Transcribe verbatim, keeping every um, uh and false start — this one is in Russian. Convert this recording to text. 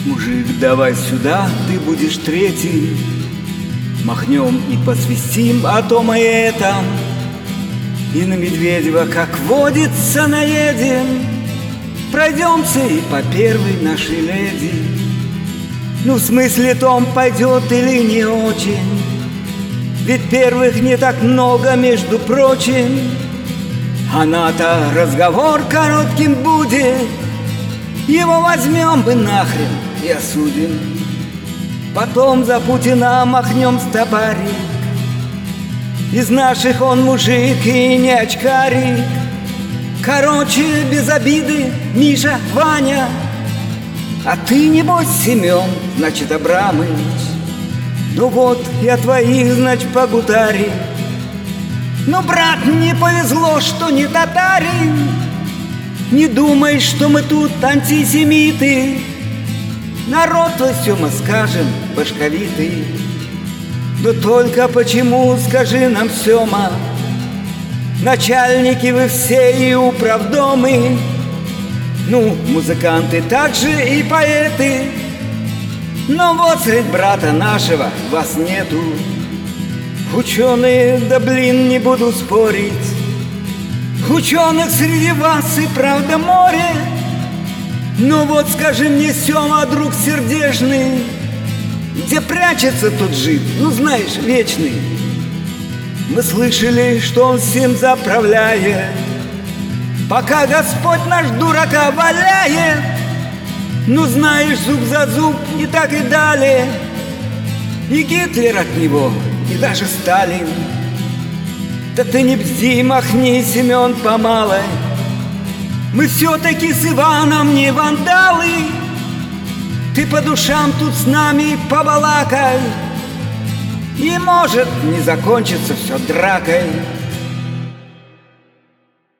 Мужик, давай сюда, ты будешь третий. Махнем и посвистим о том и этом, и на Медведева, как водится, наедем. Пройдемся и по первой нашей леди. Ну, в смысле том, пойдет или не очень, ведь первых не так много, между прочим. Она-то разговор коротким будет, его возьмем бы нахрен и осудим. Потом за Путина махнем стопарик. Из наших он мужик и не очкарик. Короче, без обиды, Миша, Ваня. А ты, небось, Семен, значит, Абрамыч. Ну вот, я твоих, значит, погутарик. Ну, брат, не повезло, что не татарин. Не думай, что мы тут антисемиты. Народ во всем мы скажем, башковитый. Да только почему, скажи нам, Сема, начальники вы все и управдомы, ну, музыканты также и поэты. Но вот средь брата нашего вас нету. Ученые, да блин, не буду спорить, ученых среди вас и правда море. Ну вот скажи мне, Сема, друг сердечный, где прячется тот жид, ну знаешь, вечный? Мы слышали, что он всем заправляет, пока Господь наш дурака валяет. Ну знаешь, зуб за зуб и так и далее. И Гитлер от него, и даже Сталин. Да ты не бди, махни, Семен, по малой. Мы все-таки с Иваном не вандалы. Ты по душам тут с нами побалакай, и может не закончится все дракой.